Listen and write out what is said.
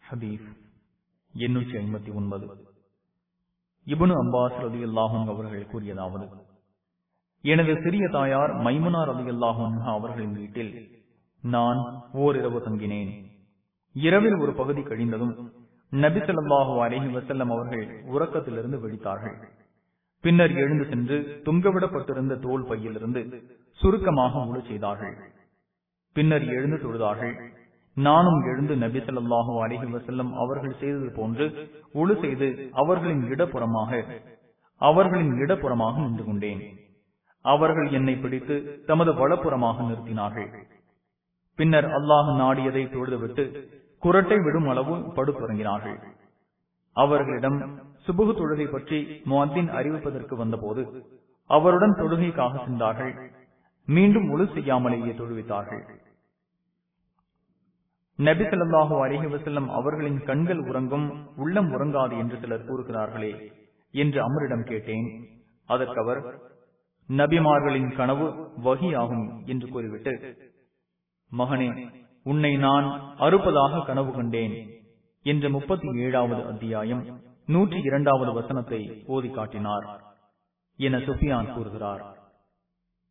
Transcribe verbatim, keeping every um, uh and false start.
ஹதீஸ் எண்ணூற்றி ஐம்பத்தி ஒன்பது. இப்னு அப்பாஸ் ரலியல்லாஹு அன்ஹு அவர்கள் கூறியதாவது, எனது சிறிய தாயார் மைமுனா ரலியல்லாஹு அன்ஹா அவர்களின் வீட்டில் நான் ஓரிரவு தங்கினேன். இரவில் ஒரு பகுதி கழிந்ததும் நபி ஸல்லல்லாஹு அலைஹி வஸல்லம் அவர்கள் உறக்கத்திலிருந்து விழித்தார்கள். பின்னர் எழுந்து சென்று தொங்கவிடப்பட்டிருந்த தோல் பையிலிருந்து சுருக்கமாக உழு செய்தார்கள். பின்னர் எழுந்து தொழுதார்கள். நானும் எழுந்து நபி ஸல்லல்லாஹு அலைஹி வஸல்லம் அவர்கள் செய்தது போன்று உழு செய்து அவர்களின் இடப்புறமாக அவர்களின் இடப்புறமாக நின்று கொண்டேன். அவர்கள் என்னை பிடித்து தமது வலப்புறமாக நிறுத்தினார்கள். பின்னர் அல்லாஹ் நாடியதை தொழுதுவிட்டு குரட்டை விடும் அளவு படுத்துறங்கினார்கள். அவர்களிடம் சுபுகு தொழுகை பற்றி முஅத்தின் அறிவிப்பதற்கு வந்தபோது அவருடன் தொழுகைக்காக சென்றார்கள். மீண்டும் உழு செய்யாமலேயே தொழுவித்தார்கள். நபி ஸல்லல்லாஹு அலைஹி வஸல்லம் அவர்களின் கண்கள் உறங்கும், உள்ளம் உறங்காது என்று சிலர் கூறுகிறார்களே என்று அமரிடம் கேட்டேன். அதற்கு அவர், நபிமார்களின் கனவு வஹி ஆகும் என்று கூறிவிட்டு, மகனே, உன்னை நான் அறுப்பதாக கனவு கண்டேன் என்ற முப்பத்தி ஏழாவது அத்தியாயம் நூற்றி இரண்டாவது வசனத்தை ஓதி காட்டினார் என சுஃபியான் கூறுகிறார்.